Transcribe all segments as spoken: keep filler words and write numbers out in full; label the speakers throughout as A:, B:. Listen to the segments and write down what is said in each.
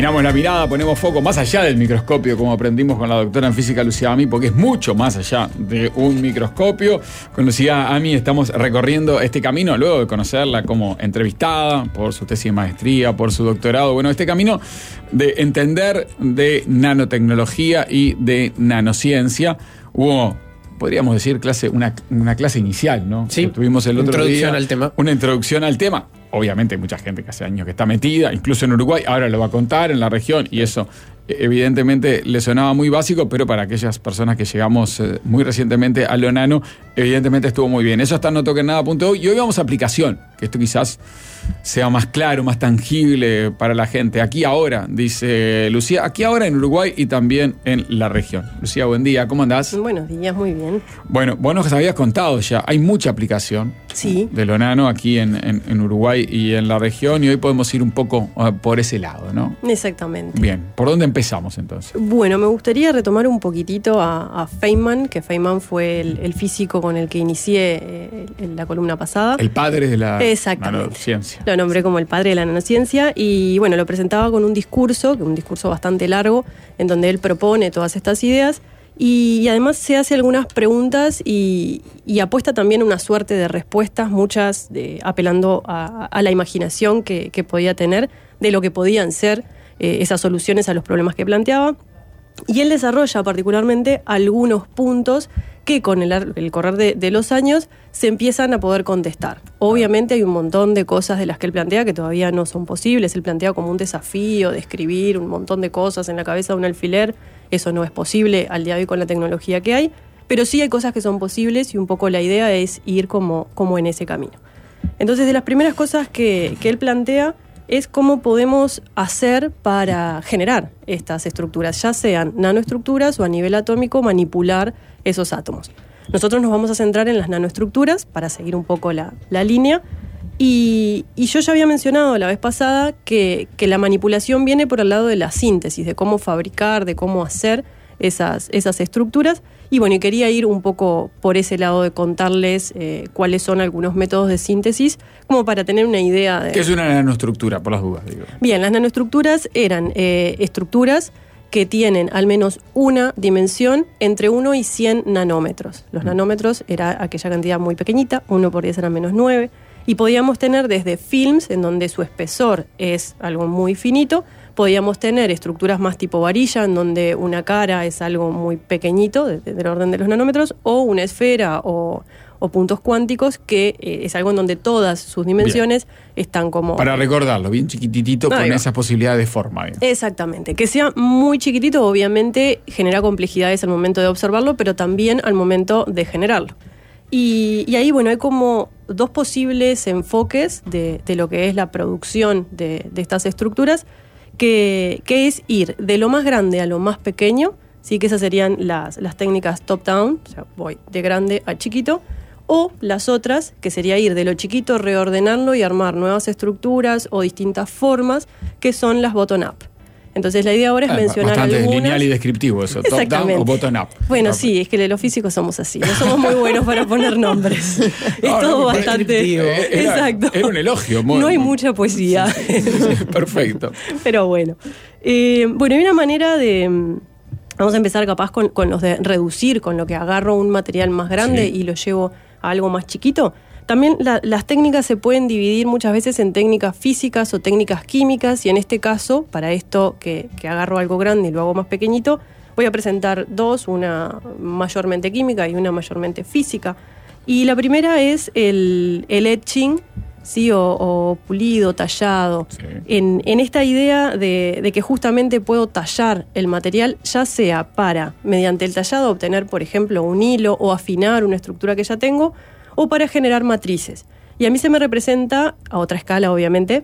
A: Giramos la mirada, ponemos foco más allá del microscopio, como aprendimos con la doctora en física Lucía Ami, porque es mucho más allá de un microscopio. Con Lucía Ami estamos recorriendo este camino, luego de conocerla como entrevistada, por su tesis de maestría, por su doctorado. Bueno, este camino de entender de nanotecnología y de nanociencia. Hubo, podríamos decir, clase, una, una clase inicial, ¿no?
B: Sí,
A: que tuvimos el otro
B: introducción
A: día,
B: al tema.
A: Una introducción al tema. Obviamente hay mucha gente que hace años que está metida, incluso en Uruguay, ahora lo va a contar en la región, y eso evidentemente le sonaba muy básico, pero para aquellas personas que llegamos eh, muy recientemente a lo nano, evidentemente estuvo muy bien. Eso está en no toquen nada punto uy, y hoy vamos a aplicación, que esto quizás sea más claro, más tangible para la gente. Aquí ahora, dice Lucía, aquí ahora en Uruguay y también en la región. Lucía, buen día, ¿cómo andás?
C: Buenos días, muy bien.
A: Bueno, vos nos habías contado ya, hay mucha aplicación
C: sí.
A: de lo nano aquí en, en, en Uruguay y en la región, y hoy podemos ir un poco uh, por ese lado, ¿no?
C: Exactamente.
A: Bien, ¿por dónde empezamos entonces?
C: Bueno, me gustaría retomar un poquitito a, a Feynman, que Feynman fue el, el físico con el que inicié eh, en la columna pasada.
A: El padre de la
C: Exactamente.
A: nanociencia.
C: Lo nombré como el padre de la nanociencia y bueno, lo presentaba con un discurso, un discurso bastante largo, en donde él propone todas estas ideas y, y además se hace algunas preguntas y, y apuesta también una suerte de respuestas, muchas de, apelando a, a la imaginación que, que podía tener de lo que podían ser eh, esas soluciones a los problemas que planteaba. Y él desarrolla particularmente algunos puntos que con el, el correr de, de los años se empiezan a poder contestar. Obviamente hay un montón de cosas de las que él plantea que todavía no son posibles. Él plantea como un desafío de escribir un montón de cosas en la cabeza de un alfiler. Eso no es posible al día de hoy con la tecnología que hay. Pero sí hay cosas que son posibles y un poco la idea es ir como, como en ese camino. Entonces, de las primeras cosas que, que él plantea es cómo podemos hacer para generar estas estructuras, ya sean nanoestructuras o a nivel atómico manipular esos átomos. Nosotros nos vamos a centrar en las nanoestructuras para seguir un poco la, la línea y, y yo ya había mencionado la vez pasada que, que la manipulación viene por el lado de la síntesis, de cómo fabricar, de cómo hacer esas, esas estructuras. Y bueno, y quería ir un poco por ese lado de contarles eh, cuáles son algunos métodos de síntesis, como para tener una idea de...
A: ¿Qué es una nanoestructura, por las dudas? Digo.
C: Bien, las nanoestructuras eran eh, estructuras que tienen al menos una dimensión entre uno y cien nanómetros. Los nanómetros era aquella cantidad muy pequeñita, uno por diez era menos nueve, y podíamos tener desde films, en donde su espesor es algo muy finito. Podíamos tener estructuras más tipo varilla, en donde una cara es algo muy pequeñito, de, de, del orden de los nanómetros, o una esfera o, o puntos cuánticos, que eh, es algo en donde todas sus dimensiones bien. Están como...
A: Para recordarlo, bien chiquititito, con esas posibilidades de forma. Bien.
C: Exactamente. Que sea muy chiquitito, obviamente, genera complejidades al momento de observarlo, pero también al momento de generarlo. Y, y ahí, bueno, hay como dos posibles enfoques de, de lo que es la producción de, de estas estructuras, Que, que es ir de lo más grande a lo más pequeño, sí, que esas serían las, las técnicas top-down, o sea, voy de grande a chiquito, o las otras, que sería ir de lo chiquito, reordenarlo y armar nuevas estructuras o distintas formas, que son las bottom-up. Entonces la idea ahora es ah, mencionar
A: bastante
C: algunas...
A: lineal y descriptivo eso, top-down o bottom-up.
C: Bueno, sí, es que los físicos somos así, no somos muy buenos para poner nombres. Es no, todo no, bastante...
A: Era,
C: Exacto.
A: Era un elogio. Muy,
C: no hay mucha poesía.
A: Sí, sí, sí, perfecto.
C: Pero bueno. Eh, bueno, hay una manera de... Vamos a empezar capaz con, con los de reducir, con lo que agarro un material más grande sí. y lo llevo a algo más chiquito. También la, las técnicas se pueden dividir muchas veces en técnicas físicas o técnicas químicas, y en este caso, para esto que, que agarro algo grande y lo hago más pequeñito, voy a presentar dos, una mayormente química y una mayormente física. Y la primera es el, el etching, ¿sí? o, o pulido, tallado, sí. en, en esta idea de, de que justamente puedo tallar el material, ya sea para, mediante el tallado, obtener, por ejemplo, un hilo o afinar una estructura que ya tengo, o para generar matrices. Y a mí se me representa, a otra escala obviamente,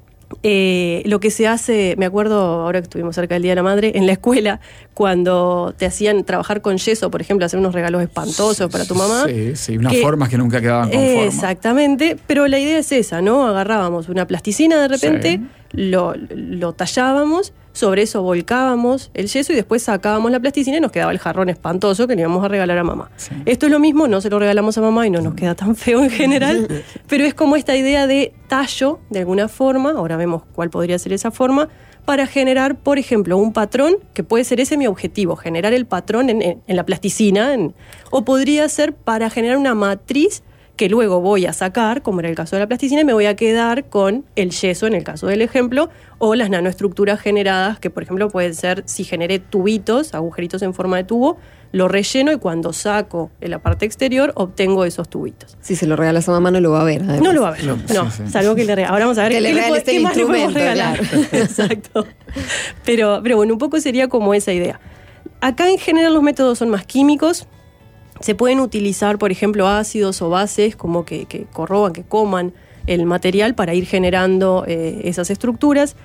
C: eh, lo que se hace, me acuerdo ahora que estuvimos cerca del Día de la Madre, en la escuela, cuando te hacían trabajar con yeso, por ejemplo, hacer unos regalos espantosos sí, para tu mamá.
A: Sí, sí, unas que, formas que nunca quedaban con forma.
C: Exactamente, pero la idea es esa, ¿no? Agarrábamos una plasticina de repente, sí. lo, lo tallábamos, sobre eso volcábamos el yeso y después sacábamos la plasticina y nos quedaba el jarrón espantoso que le íbamos a regalar a mamá. Sí. Esto es lo mismo, no se lo regalamos a mamá y no nos queda tan feo en general, pero es como esta idea de tallo, de alguna forma, ahora vemos cuál podría ser esa forma, para generar, por ejemplo, un patrón, que puede ser ese mi objetivo, generar el patrón en, en, en la plasticina, en, o podría ser para generar una matriz que luego voy a sacar, como era el caso de la plasticina, y me voy a quedar con el yeso, en el caso del ejemplo, o las nanoestructuras generadas, que por ejemplo pueden ser, si generé tubitos, agujeritos en forma de tubo, lo relleno y cuando saco en la parte exterior, obtengo esos tubitos.
B: Si se lo regalas a mamá no lo va a ver. Además.
C: No lo va a ver, no, no sí, sí. Salvo que le regale. Ahora vamos a ver
B: que
C: qué,
B: le
C: le puede,
B: este
C: qué más le podemos regalar.
B: Claro.
C: Exacto. Pero, pero bueno, un poco sería como esa idea. Acá en general los métodos son más químicos. Se pueden utilizar, por ejemplo, ácidos o bases como que, que corroban, que coman el material para ir generando eh, esas estructuras.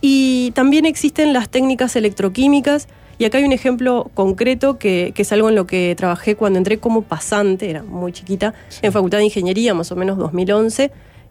C: Y también existen las técnicas electroquímicas. Y acá hay un ejemplo concreto que, que es algo en lo que trabajé cuando entré como pasante, era muy chiquita, sí. en Facultad de Ingeniería, más o menos dos mil once,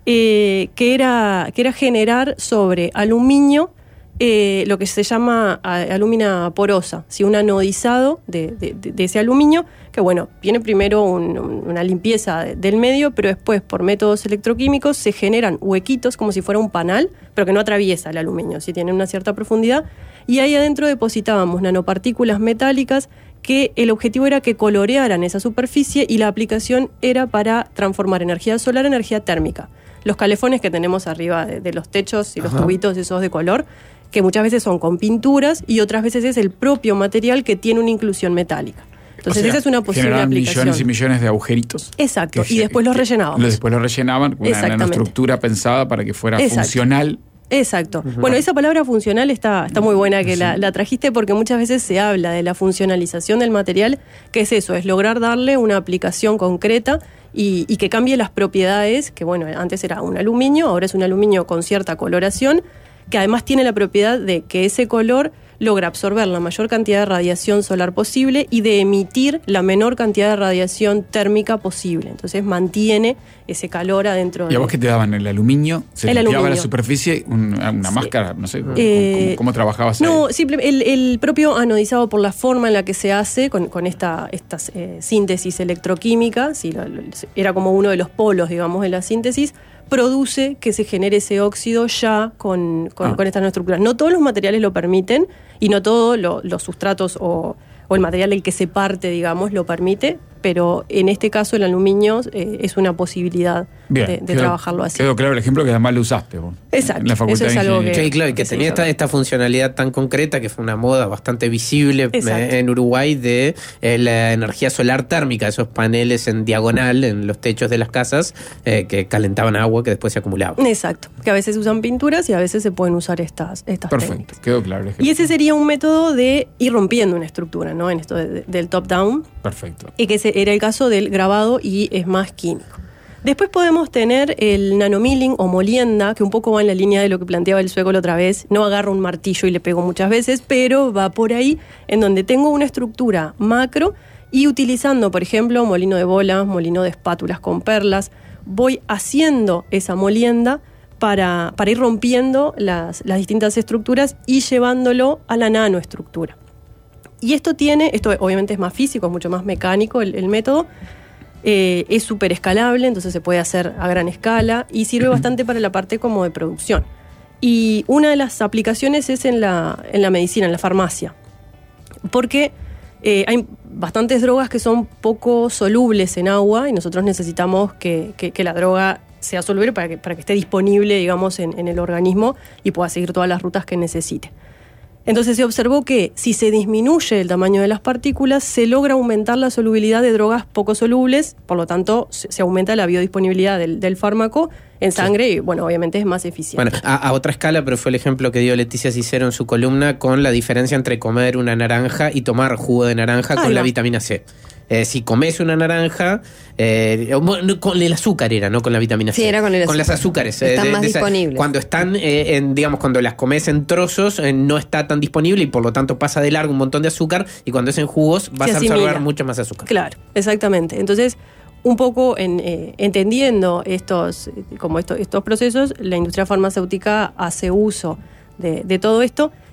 C: eh, que, era, que era generar sobre aluminio eh, lo que se llama alúmina porosa, ¿sí? Un anodizado de, de, de ese aluminio, que bueno, viene primero un, un, una limpieza de, del medio, pero después por métodos electroquímicos se generan huequitos como si fuera un panal, pero que no atraviesa el aluminio, ¿sí? Tiene una cierta profundidad. Y ahí adentro depositábamos nanopartículas metálicas que el objetivo era que colorearan esa superficie y la aplicación era para transformar energía solar en energía térmica. Los calefones que tenemos arriba de, de los techos y los Ajá. tubitos esos de color, que muchas veces son con pinturas y otras veces es el propio material que tiene una inclusión metálica. Entonces o sea, esa es una posible aplicación.
A: Millones y millones de agujeritos.
C: Exacto, y después los rellenábamos.
A: Después los rellenaban con una nanoestructura pensada para que fuera
C: Exacto.
A: funcional.
C: Exacto. Uh-huh. Bueno, esa palabra funcional está, está muy buena que sí. la, la trajiste porque muchas veces se habla de la funcionalización del material, que es eso, es lograr darle una aplicación concreta y, y que cambie las propiedades, que bueno, antes era un aluminio, ahora es un aluminio con cierta coloración, que además tiene la propiedad de que ese color logra absorber la mayor cantidad de radiación solar posible y de emitir la menor cantidad de radiación térmica posible. Entonces mantiene ese calor adentro.
A: ¿Y a vos qué te daban? ¿El aluminio? ¿Se
C: el
A: limpiaba
C: aluminio.
A: la superficie? ¿Una, una sí. máscara? No sé,
C: eh,
A: ¿cómo, cómo trabajabas ahí?
C: No, simplemente el, el propio anodizado por la forma en la que se hace con, con esta, esta eh, síntesis electroquímica, sí, lo, lo, era como uno de los polos, digamos, de la síntesis, produce que se genere ese óxido ya con, con, ah. con estas nanoestructuras. No todos los materiales lo permiten y no todos lo, los sustratos o, o el material del que se parte, digamos, lo permite, pero en este caso el aluminio eh, es una posibilidad Bien, de, de
A: quedó,
C: trabajarlo así.
A: Quedó claro el ejemplo que además lo usaste vos.
C: Exacto.
A: En la Facultad
C: eso es
A: de
C: algo que,
D: sí, claro, y que, que tenía esta, esta funcionalidad tan concreta que fue una moda bastante visible Exacto. en Uruguay de eh, la energía solar térmica, esos paneles en diagonal en los techos de las casas eh, que calentaban agua que después se acumulaba.
C: Exacto, que a veces usan pinturas y a veces se pueden usar estas, estas
A: Perfecto,
C: técnicas.
A: Quedó claro. El
C: y ese sería un método de ir rompiendo una estructura, ¿no? En esto de, de, del top-down.
A: Perfecto.
C: Y que ese era el caso del grabado y es más químico. Después podemos tener el nanomilling o molienda, que un poco va en la línea de lo que planteaba el Sueco la otra vez. No agarro un martillo y le pego muchas veces, pero va por ahí, en donde tengo una estructura macro y utilizando, por ejemplo, molino de bolas, molino de espátulas con perlas, voy haciendo esa molienda para, para ir rompiendo las, las distintas estructuras y llevándolo a la nanoestructura. Y esto tiene, esto obviamente es más físico, es mucho más mecánico el, el método, eh, es súper escalable, entonces se puede hacer a gran escala y sirve bastante para la parte como de producción. Y una de las aplicaciones es en la, en la medicina, en la farmacia, porque eh, hay bastantes drogas que son poco solubles en agua y nosotros necesitamos que, que, que la droga sea soluble para que, para que esté disponible, digamos, en, en el organismo y pueda seguir todas las rutas que necesite. Entonces se observó que si se disminuye el tamaño de las partículas, se logra aumentar la solubilidad de drogas poco solubles, por lo tanto se, se aumenta la biodisponibilidad del, del fármaco en sangre sí. y, bueno, obviamente es más eficiente.
D: Bueno, a, a otra escala, pero fue el ejemplo que dio Leticia Cicero en su columna con la diferencia entre comer una naranja y tomar jugo de naranja ah, con no. la vitamina C. Eh, si comes una naranja, eh, con el azúcar era, ¿no? Con la vitamina C.
B: Sí, era con el azúcar.
D: Con las azúcares.
B: Están
D: eh, de,
B: más
D: de esa,
B: disponibles.
D: Cuando están, eh, en, digamos, cuando las comes en trozos, eh, no está tan disponible y por lo tanto pasa de largo un montón de azúcar y cuando es en jugos vas a absorber mucho más azúcar.
C: Claro, exactamente. Entonces, un poco en, eh, entendiendo estos, como estos, estos procesos, la industria farmacéutica hace uso de, de todo esto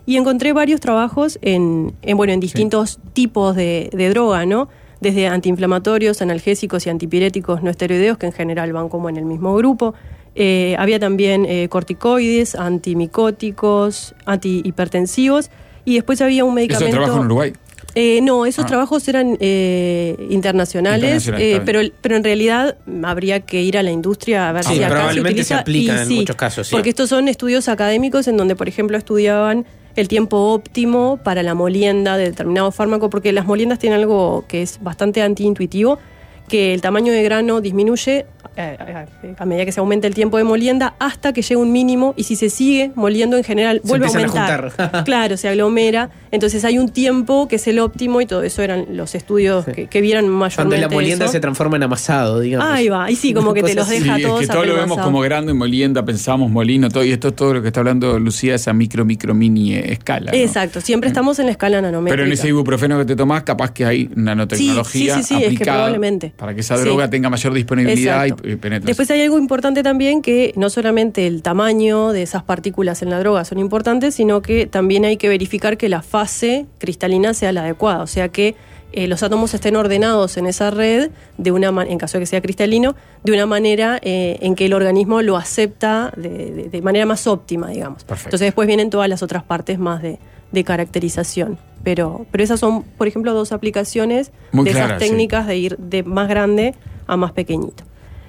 C: y encontré varios trabajos en, en, bueno, en distintos sí. tipos de, de droga, ¿no? Desde antiinflamatorios, analgésicos y antipiréticos no esteroideos, que en general van como en el mismo grupo. Eh, había también eh, corticoides, antimicóticos, antihipertensivos, y después había un medicamento...
A: ¿Eso trabajo en Uruguay?
C: Eh, no, esos ah. trabajos eran eh, internacionales, Internacional, eh, pero, pero en realidad habría que ir a la industria a ver
D: sí,
C: si acá
D: probablemente
C: se utiliza.
D: se aplican en
C: sí,
D: muchos casos. Sí.
C: Porque estos son estudios académicos en donde, por ejemplo, estudiaban el tiempo óptimo para la molienda de determinado fármaco, porque las moliendas tienen algo que es bastante antiintuitivo, que el tamaño de grano disminuye eh, a medida que se aumenta el tiempo de molienda hasta que llega un mínimo, y si se sigue moliendo en general
D: se
C: vuelve a aumentar.
D: A
C: claro, se aglomera. Entonces hay un tiempo que es el óptimo, y todo eso eran los estudios sí. que, que vieran mayormente
D: cuando la molienda
C: eso.
D: se transforma en amasado, digamos.
C: Ahí va, y sí, como que te los deja
A: sí,
C: todos
A: es que todo lo vemos como grano y molienda, pensamos molino, todo, y esto es todo lo que está hablando Lucía, esa micro, micro, mini escala, ¿no?
C: Exacto, siempre estamos en la escala nanométrica.
A: Pero en ese ibuprofeno que te tomás, capaz que hay nanotecnología
C: sí, sí, sí, sí,
A: aplicada
C: es que probablemente.
A: para que esa droga sí. tenga mayor disponibilidad y, y penetración.
C: Después hay algo importante también, que no solamente el tamaño de esas partículas en la droga son importantes, sino que también hay que verificar que la fase cristalina sea la adecuada, o sea que eh, los átomos estén ordenados en esa red, de una man- en caso de que sea cristalino, de una manera eh, en que el organismo lo acepta de, de, de manera más óptima, digamos.
A: Perfecto.
C: Entonces después vienen todas las otras partes más de, de caracterización. Pero, pero esas son, por ejemplo, dos aplicaciones
A: Muy
C: de
A: clara,
C: esas técnicas
A: sí.
C: de ir de más grande a más pequeñito.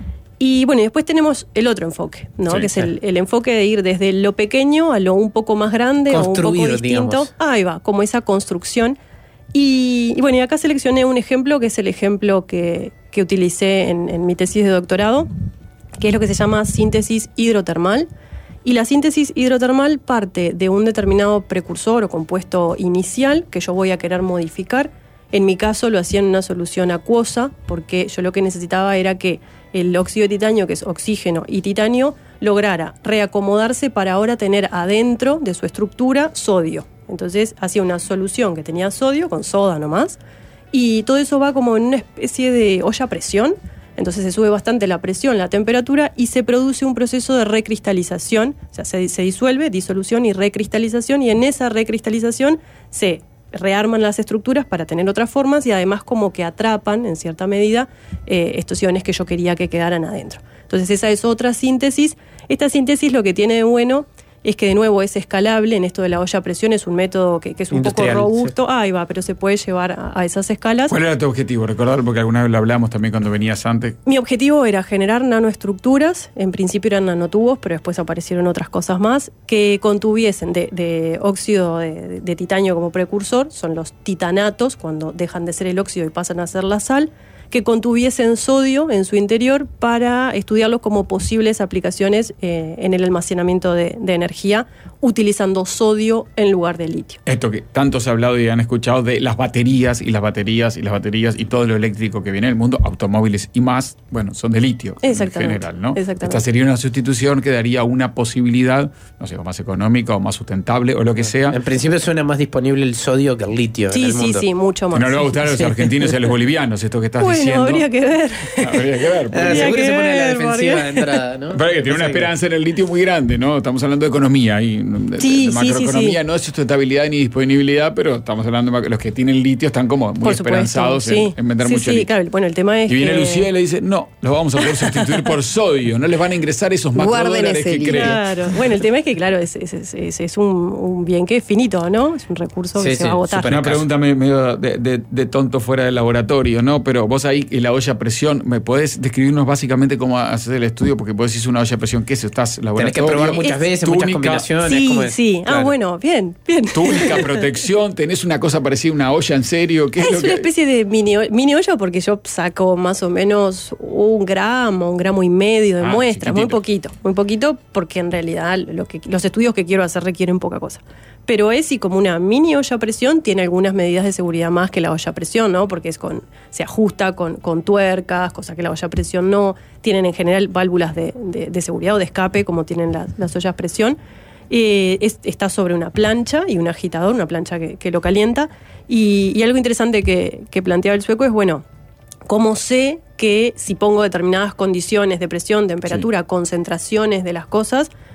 C: Y bueno, y después tenemos el otro enfoque, ¿no?
A: Sí,
C: que es
A: sí.
C: el, el enfoque de ir desde lo pequeño a lo un poco más grande o un poco distinto.
D: Digamos.
C: Ahí va, como esa construcción. Y, y bueno, y acá seleccioné un ejemplo que es el ejemplo que, que utilicé en, en mi tesis de doctorado, que es lo que se llama síntesis hidrotermal. Y la síntesis hidrotermal parte de un determinado precursor o compuesto inicial que yo voy a querer modificar. En mi caso lo hacía en una solución acuosa, porque yo lo que necesitaba era que el óxido de titanio, que es oxígeno y titanio, lograra reacomodarse para ahora tener adentro de su estructura sodio. Entonces hacía una solución que tenía sodio, con soda nomás, y todo eso va como en una especie de olla a presión. Entonces se sube bastante la presión, la temperatura, y se produce un proceso de recristalización. O sea, se, se disuelve, disolución y recristalización, y en esa recristalización se rearman las estructuras para tener otras formas, y además como que atrapan en cierta medida eh, estos iones que yo quería que quedaran adentro. Entonces esa es otra síntesis. Esta síntesis lo que tiene de bueno es que de nuevo es escalable. En esto de la olla a presión es un método que, que es un
D: Industrial,
C: poco robusto.
D: sí.
C: Ahí va, pero se puede llevar a, a esas escalas.
A: ¿Cuál era tu objetivo? Recordar, porque alguna vez lo hablamos también cuando venías antes.
C: Mi objetivo era generar nanoestructuras. En principio eran nanotubos, pero después aparecieron otras cosas más, que contuviesen de, de óxido de, de, de titanio como precursor, son los titanatos, cuando dejan de ser el óxido y pasan a ser la sal, que contuviesen sodio en su interior para estudiarlos como posibles aplicaciones eh, en el almacenamiento de, de energía, utilizando sodio en lugar de litio.
A: Esto que tanto se ha hablado y han escuchado de las baterías y las baterías y las baterías y todo lo eléctrico que viene del mundo, automóviles y más, bueno, son de litio en general, ¿no?
C: Exactamente.
A: Esta sería una sustitución que daría una posibilidad, no sé, o más económica o más sustentable o lo que sea.
D: En principio suena más disponible el sodio que el litio
C: Sí,
D: en el
C: sí,
D: mundo.
C: sí, mucho más.
A: Que no le va a gustar a los
C: Sí.
A: argentinos y a los bolivianos esto que estás
C: Bueno,
A: diciendo.
C: habría que ver.
A: Habría que ver.
D: Ah,
A: porque-
D: seguro
C: que
D: se pone a la
C: ver,
D: defensiva
C: porque-
D: de entrada, ¿no?
A: Pero que tiene una esperanza en el litio muy grande, ¿no? Estamos hablando de economía y de,
C: Sí,
A: de
C: sí,
A: macroeconomía,
C: sí, sí.
A: no de sustentabilidad ni disponibilidad, pero estamos hablando de macro- los que tienen litio están como muy
C: Por supuesto,
A: esperanzados
C: sí.
A: en, en vender
C: sí,
A: mucho
C: sí,
A: litio.
C: claro. Bueno, el tema es
A: Y viene
C: que...
A: Lucía y le dice, no, los vamos a poder sustituir por sodio, no les van a ingresar esos
B: Guarden
A: macrodólares
B: ese
A: que
B: litio.
A: creen.
C: Claro. Bueno, el tema es que, claro, es, es, es, es- es un, un bien que es finito, ¿no? Es un recurso
D: Sí,
C: que se
D: sí,
C: va a agotar.
D: súper
A: Una
D: escaso.
A: pregunta me- medio de, de- de tonto fuera del laboratorio, ¿no? Pero vos ahí, en la olla a presión, ¿me podés describirnos básicamente cómo haces el estudio? Porque vos decís una olla a presión, ¿qué es? ¿Estás
D: Tenés
A: laboratorio?
D: que probar muchas
C: Es
D: veces, muchas
A: túnica.
D: combinaciones.
C: Sí,
D: ¿cómo es?
C: sí. Ah,
A: Claro.
C: bueno, bien, bien.
A: Túnica, protección, ¿tenés una cosa parecida a una olla en serio? ¿Qué es,
C: Es
A: lo
C: una
A: que...?
C: especie de mini, o- mini olla, porque yo saco más o menos un gramo, un gramo y medio de
A: Ah,
C: muestras, muy
A: chiquitito.
C: poquito, muy poquito, porque en realidad lo que, los estudios que quiero hacer requieren poca cosa. Pero es y como una mini olla a presión, tiene algunas medidas de seguridad más que la olla a presión, ¿no? Porque es con, se ajusta con, con tuercas, cosa que la olla a presión no. Tienen en general válvulas de, de, de seguridad o de escape, como tienen las, las ollas a presión. Eh, es- está sobre una plancha y un agitador, una plancha que, que lo calienta. Y, y algo interesante que, que planteaba el sueco es, bueno, ¿cómo sé que si pongo determinadas condiciones de presión, temperatura, concentraciones de las cosas,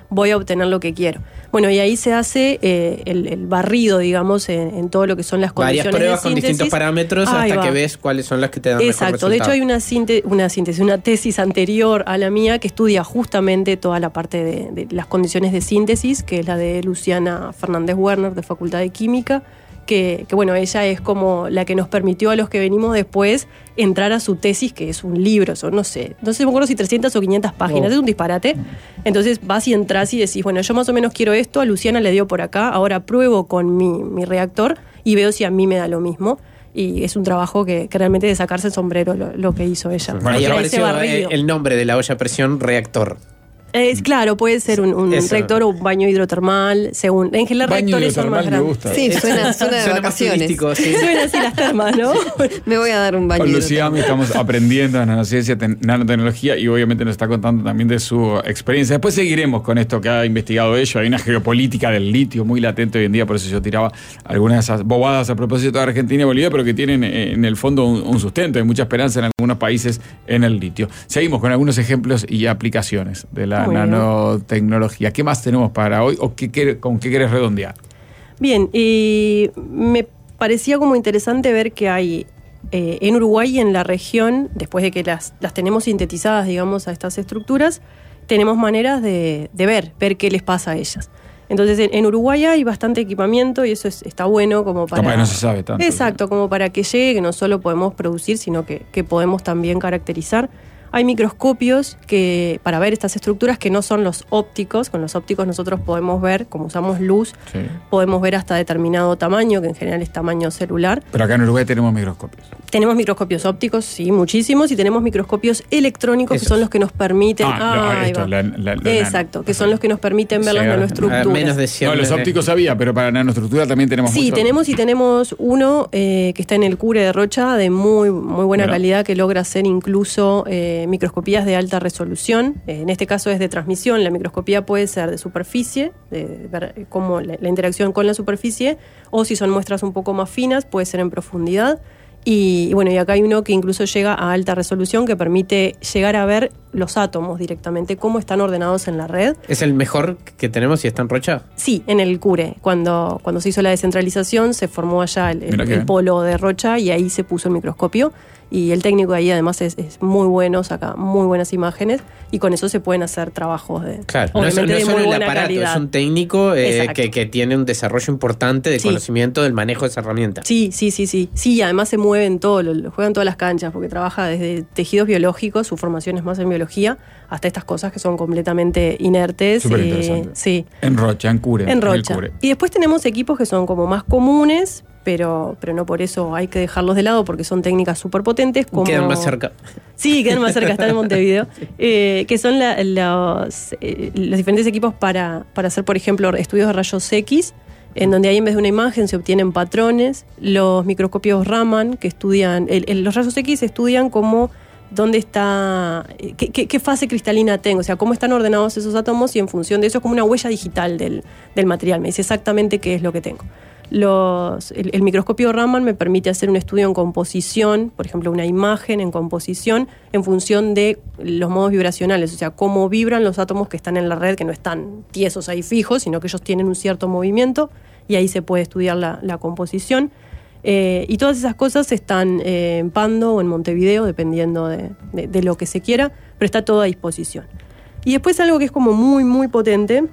C: voy a obtener lo que quiero. Bueno, y ahí se hace eh, el, el barrido, digamos, en, en todo lo que son las condiciones
D: varias pruebas
C: de síntesis.
D: Con distintos parámetros
C: Ahí
D: hasta
C: va.
D: que ves cuáles son las que te dan mejor resultado.
C: Exacto, de hecho hay una, síntesis, una síntesis, una tesis anterior a la mía que estudia justamente toda la parte de, de las condiciones de síntesis, que es la de Luciana Fernández Werner, de Facultad de Química, que, que bueno, ella es como la que nos permitió a los que venimos después entrar a su tesis, que es un libro, son, no sé, no sé, me acuerdo si trescientas o quinientas páginas, oh. es un disparate. Entonces vas y entras y decís, bueno, yo más o menos quiero esto, a Luciana le dio por acá, ahora pruebo con mi, mi reactor y veo si a mí me da lo mismo. Y es un trabajo que, que realmente de sacarse el sombrero lo, lo que hizo ella.
D: Bueno, ahí apareció el nombre de la olla a presión, reactor.
C: Es, claro, puede ser un, un reactor o un baño hidrotermal, según. En general,
A: baño
C: reactores son más grandes.
B: Sí, suena, suena de
D: suena
B: vacaciones.
D: ¿Sí?
C: Suena así las termas, ¿no?
B: Me voy a dar un baño.
A: Con Lucía estamos aprendiendo en nanociencia, ten, nanotecnología, y obviamente nos está contando también de su experiencia. Después seguiremos con esto que ha investigado ella. Hay una geopolítica del litio muy latente hoy en día, por eso yo tiraba algunas de esas bobadas a propósito de Argentina y Bolivia, pero que tienen en el fondo un, un sustento. Hay mucha esperanza en algunos países en el litio. Seguimos con algunos ejemplos y aplicaciones de la nanotecnología. Tecnología. ¿Qué más tenemos para hoy o qué, qué, con qué querés redondear?
C: Bien, y me parecía como interesante ver que hay eh, en Uruguay y en la región, después de que las, las tenemos sintetizadas, digamos, a estas estructuras, tenemos maneras de, de ver, ver qué les pasa a ellas. Entonces, en, en Uruguay hay bastante equipamiento y eso es, está bueno como para...
A: Capaz no se sabe tanto.
C: Exacto, como para que llegue, que no solo podemos producir, sino que, que podemos también caracterizar. Hay microscopios que para ver estas estructuras que no son los ópticos. Con los ópticos nosotros podemos ver, como usamos luz, sí. podemos ver hasta determinado tamaño, que en general es tamaño celular.
A: Pero acá en Uruguay tenemos microscopios.
C: Tenemos microscopios ópticos, sí, muchísimos, y tenemos microscopios electrónicos, Esos. que son los que nos permiten...
A: Ah,
C: ah
A: no, esto, la, la, la
C: Exacto,
A: nano.
C: que son los que nos permiten ver sí, las nanoestructuras.
D: Menos de cien
A: no, los ópticos había, pero para nanoestructura también tenemos
C: Sí,
A: mucho.
C: tenemos y tenemos uno eh, que está en el Cure de Rocha, de muy, muy buena Mira. calidad, que logra hacer incluso eh, microscopías de alta resolución. Eh, en este caso es de transmisión. La microscopía puede ser de superficie, de ver cómo la, la interacción con la superficie, o si son muestras un poco más finas, puede ser en profundidad. Y, y bueno, y acá hay uno que incluso llega a alta resolución, que permite llegar a ver los átomos directamente, cómo están ordenados en la red.
D: ¿Es el mejor que tenemos y está en Rocha?
C: Sí, en el Cure. Cuando, cuando se hizo la descentralización, se formó allá el, el, el polo de Rocha y ahí se puso el microscopio. Y el técnico de ahí además es, es muy bueno, saca muy buenas imágenes y con eso se pueden hacer trabajos de
D: Claro, no es, no es solo el aparato,
C: calidad.
D: Es un técnico eh, que, que tiene un desarrollo importante de sí. conocimiento del manejo de esa herramienta.
C: Sí, sí, sí, sí. Sí, además se mueve en todo, lo, lo juega en todas las canchas, porque trabaja desde tejidos biológicos, su formación es más en biología, hasta estas cosas que son completamente inertes.
A: Súper interesante.
C: Eh, sí.
A: En Rocha, en Cure.
C: En Rocha.
A: En Cure.
C: Y después tenemos equipos que son como más comunes, pero, pero no por eso hay que dejarlos de lado, porque son técnicas súper potentes. Como...
D: Quedan más cerca.
C: Sí, quedan más cerca, están en Montevideo. sí. eh, que son la, los, eh, los diferentes equipos para, para hacer, por ejemplo, estudios de rayos X, en donde ahí en vez de una imagen se obtienen patrones. Los microscopios Raman, que estudian... El, el, los rayos X estudian cómo... dónde está, qué, qué, qué fase cristalina tengo, o sea, cómo están ordenados esos átomos, y en función de eso es como una huella digital del, del material, me dice exactamente qué es lo que tengo. Los, el, el microscopio Raman me permite hacer un estudio en composición, por ejemplo, una imagen en composición en función de los modos vibracionales, o sea, cómo vibran los átomos que están en la red, que no están tiesos ahí fijos, sino que ellos tienen un cierto movimiento, y ahí se puede estudiar la, la composición. Eh, y todas esas cosas están eh, en Pando o en Montevideo, dependiendo de, de, de lo que se quiera, pero está todo a disposición. Y después algo que es como muy, muy potente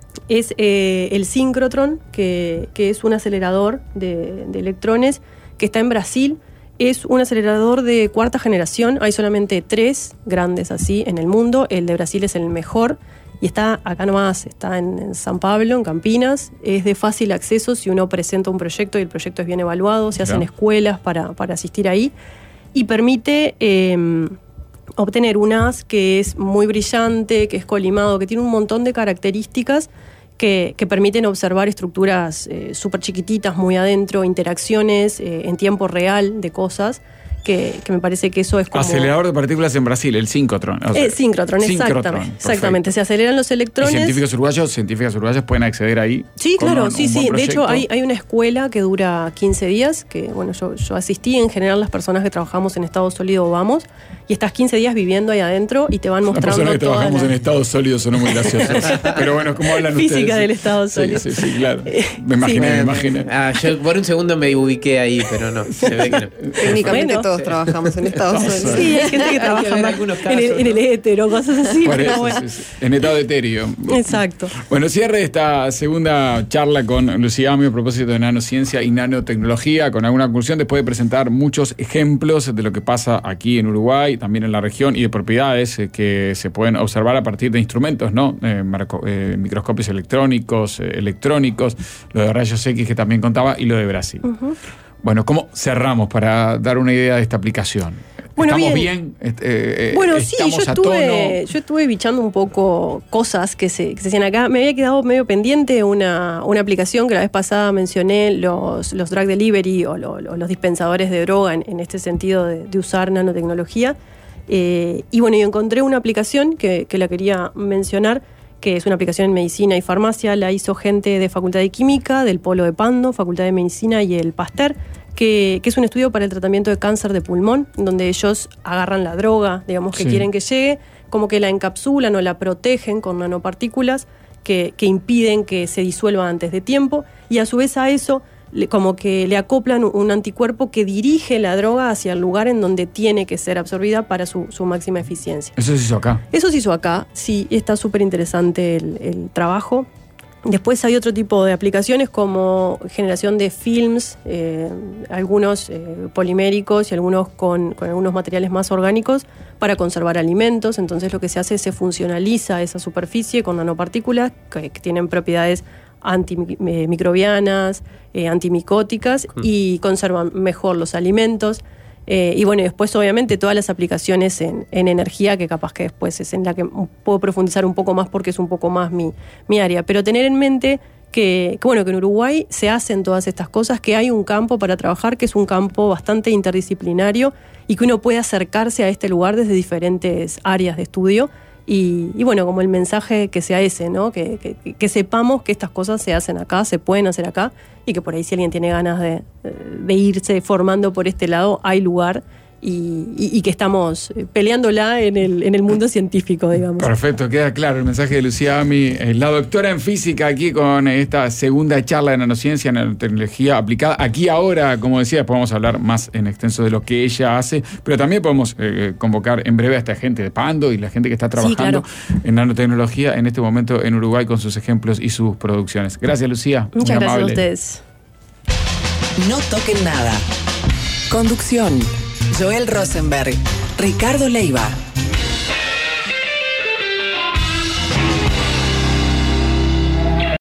C: es eh, el síncrotron, que, que es un acelerador de, de electrones que está en Brasil. Es un acelerador de cuarta generación, hay solamente tres grandes así en el mundo, el de Brasil es el mejor. Y está acá nomás, está en, en San Pablo, en Campinas. Es de fácil acceso si uno presenta un proyecto y el proyecto es bien evaluado. Se hacen Claro. escuelas para, para asistir ahí. Y permite eh, obtener un haz que es muy brillante, que es colimado, que tiene un montón de características que, que permiten observar estructuras eh, súper chiquititas, muy adentro, interacciones eh, en tiempo real de cosas. que, que me parece que eso es como...
A: Acelerador de partículas en Brasil, el síncrotron. O sea,
C: eh, síncrotron,
A: síncrotron,
C: exactamente.
A: perfecto.
C: Exactamente, se aceleran los electrones.
A: ¿Y científicos uruguayos, científicas uruguayas pueden acceder ahí?
C: Sí,
A: con
C: claro,
A: un-
C: sí,
A: un buen
C: sí. De hecho,
A: proyecto?
C: hay, hay una escuela que dura quince días, que bueno, yo, yo asistí, en general las personas que trabajamos en estado sólido vamos, y estás quince días viviendo ahí adentro y te van
A: Las
C: mostrando
A: personas que
C: toda
A: trabajamos
C: la-
A: en estado sólido son muy graciosos. Pero bueno, ¿cómo hablan
C: Física
A: ustedes?
C: del estado
A: Sí,
C: sólido.
A: Sí, sí, claro.
C: Eh,
A: Me imaginé,
C: sí.
A: me imaginé.
D: Ah, yo por un segundo me ubiqué ahí, pero no, se ve que no.
B: Técnicamente
C: Bueno.
B: todos trabajamos en Estados
A: Estados
B: Unidos.
C: Sí, hay gente que
D: Hay que
C: trabaja
D: ver
C: más
D: algunos
C: en, el,
D: casos,
C: en el
D: ¿no?
C: éter o cosas así.
A: Por
C: pero
A: eso,
C: bueno.
A: sí, sí. En estado etéreo.
C: Exacto.
A: Bueno, cierre esta segunda charla con Lucía Ami a propósito de nanociencia y nanotecnología, con alguna conclusión, después de presentar muchos ejemplos de lo que pasa aquí en Uruguay, también en la región, y de propiedades eh, que se pueden observar a partir de instrumentos, ¿no? Eh, marco- eh, microscopios electrónicos, eh, electrónicos, lo de rayos X que también contaba, y lo de Brasil.
C: Ujú.
A: Bueno, ¿cómo cerramos para dar una idea de esta aplicación?
C: Bueno,
A: ¿Estamos
C: bien.
A: bien? Est- eh, eh,
C: Bueno, sí, yo
A: ¿estamos a
C: estuve,
A: tono?
C: yo estuve bichando un poco cosas que se, que se hacían acá. Me había quedado medio pendiente una, una aplicación que la vez pasada mencioné, los, los drug delivery o, lo- lo- los dispensadores de droga en, en este sentido de, de usar nanotecnología. Eh, y bueno, yo encontré una aplicación que, que la quería mencionar, que es una aplicación en medicina y farmacia. La hizo gente de Facultad de Química, del Polo de Pando, Facultad de Medicina y el Pasteur, que, que es un estudio para el tratamiento de cáncer de pulmón, donde ellos agarran la droga, digamos, que
A: Sí.
C: quieren que llegue, como que la encapsulan o la protegen con nanopartículas que, que impiden que se disuelva antes de tiempo, y a su vez a eso le- como que le acoplan un anticuerpo que dirige la droga hacia el lugar en donde tiene que ser absorbida para su, su máxima eficiencia.
A: Eso se hizo acá.
C: Eso se hizo acá, sí, está súper interesante el, el trabajo. Después hay otro tipo de aplicaciones como generación de films, eh, algunos eh, poliméricos y algunos con, con algunos materiales más orgánicos para conservar alimentos. Entonces lo que se hace es se funcionaliza esa superficie con nanopartículas que, que tienen propiedades antimicrobianas, eh, antimicóticas y conservan mejor los alimentos. Eh, y bueno, y después obviamente todas las aplicaciones en, en energía, que capaz que después es en la que puedo profundizar un poco más porque es un poco más mi, mi área. Pero tener en mente que, que, bueno, que en Uruguay se hacen todas estas cosas, que hay un campo para trabajar, que es un campo bastante interdisciplinario y que uno puede acercarse a este lugar desde diferentes áreas de estudio. Y, y bueno, como el mensaje que sea ese, ¿no? Que, que, que sepamos que estas cosas se hacen acá, se pueden hacer acá, y que por ahí si alguien tiene ganas de, de irse formando por este lado, hay lugar, y, y, y que estamos peleándola en el, en el mundo científico, digamos.
A: Perfecto, queda claro el mensaje de Lucía Ami, eh, la doctora en física, aquí con esta segunda charla de nanociencia, nanotecnología aplicada. Aquí ahora, como decía, podemos hablar más en extenso de lo que ella hace, pero también podemos eh, convocar en breve a esta gente de Pando y la gente que está trabajando
C: Sí,
A: en nanotecnología en este momento en Uruguay con sus ejemplos y sus producciones. Gracias, Lucía.
C: Muchas
A: muy
C: gracias
A: amable.
C: a ustedes.
E: No toquen nada. Conducción: Joel Rosenberg, Ricardo Leiva.